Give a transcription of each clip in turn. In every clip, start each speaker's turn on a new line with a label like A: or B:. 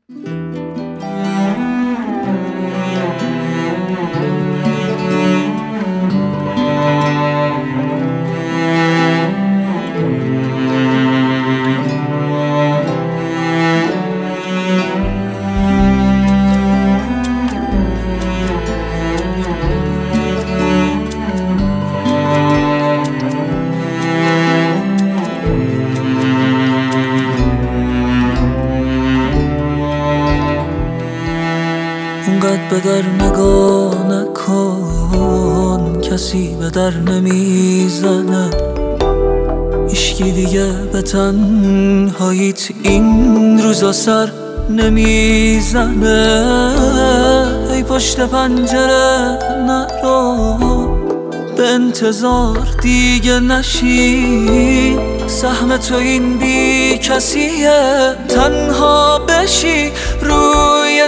A: اونقدر به در نگاه نکن، کسی به در نمیزنه، هیچکی دیگه به تنهاییت این روزا سر نمیزنه. ای پشت پنجره نرو، به انتظار دیگه نشی، سهم تو این بی کسیه، تنها بشی روی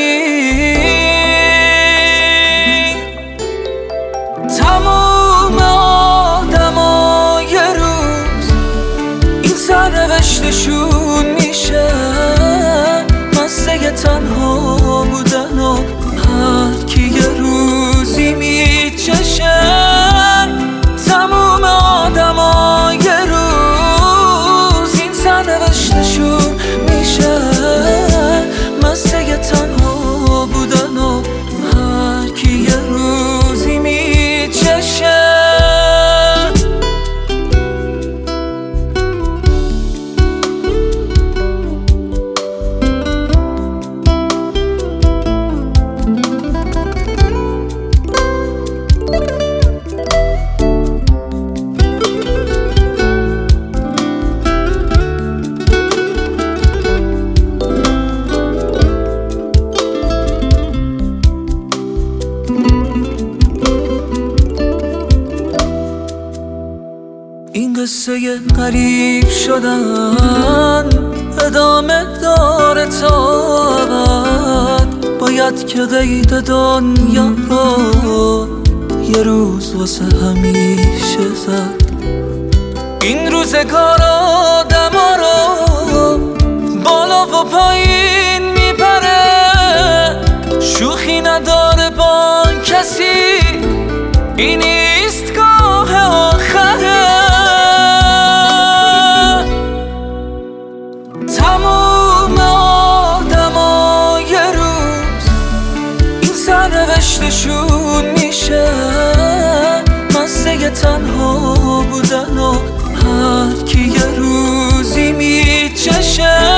A: زمین. تموم آدما یه روز این سرنوشتشون میشه، مزه تنها بودن و هر کی یه روزی میچشه. تموم آدما یه روز این سرنوشتشون میشه، مزه تنها بودن و هر کی یه روزی میچشه. این قصه غریب شدن ادامه داره تا ابد، باید که قید دنیا رو یه روز واسه همیشه زد. این روزگار آدما رو بالا و پایین میبره، شوخی نداره با کسی، این ایستگاه آخره. تموم آدما یه روز این سرنوشتشون میشه، مزه تنها بودن و هر کی یه روزی میچشه.